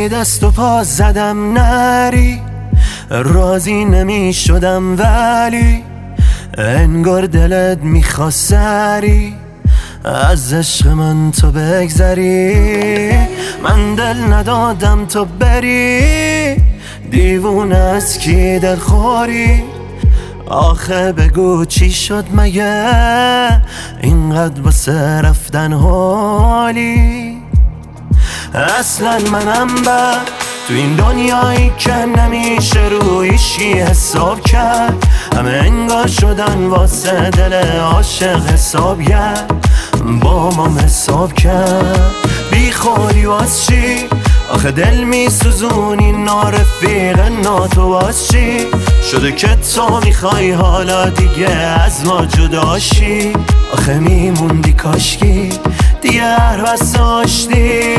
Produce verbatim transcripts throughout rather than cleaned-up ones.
هی دست و پا زدم نری، راضی نمی شدم ولی انگار دلت میخواست سری از عشق من تو بگذری. من دل ندادم تو بری، دیوونه از کی دل خوری؟ آخه بگو چی شد مگه اینقدر واسه رفتن حالی؟ اصلا منم بد تو این دنیایی که نمیشه رویشی حساب کرد، همه انگار شدن واسه دل عاشق حسابگر با ما حساب کرد. بی خودی واس چی؟ آخه دل می سوزونی نارفیق ناتو واس چی؟ شده که تو میخوای حالا دیگه از ما جداشی. آخه میموندی کاشکی دیگه هر بس داشتی.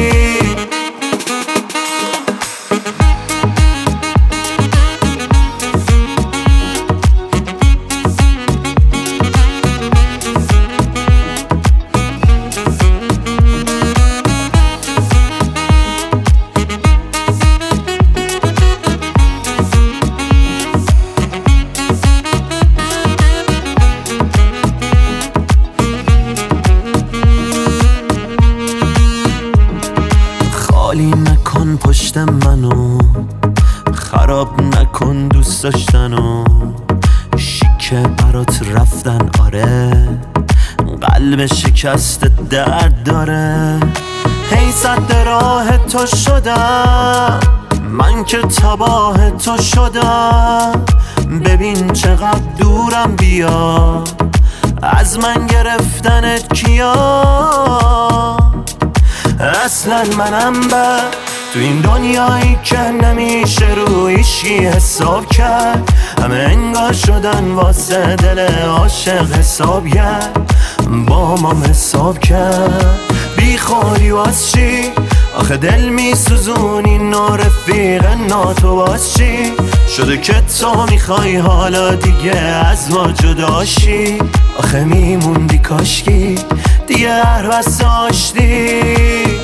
خالی نکن پشت منو، خراب نکن دوست داشتنو. شیکه برات رفتن آره، قلب شکست درد داره. هی صد راه تو شدم، من که تباه تو شدم. ببین چقدر دورم بیا، از من گرفتنت کیا؟ اصلا منم بد تو این دنیایی که نمیشه رویشی حساب کرد، همه انگار شدن واسه دل عاشق حسابگر با ما حساب کرد. بی خودی واس چی؟ آخه دل می سوزونی نارفیق ناتو واس چی؟ شده که تو میخوای حالا دیگه از ما جداشی. آخه میموندی کاشکی دیگه هر بس داشتی.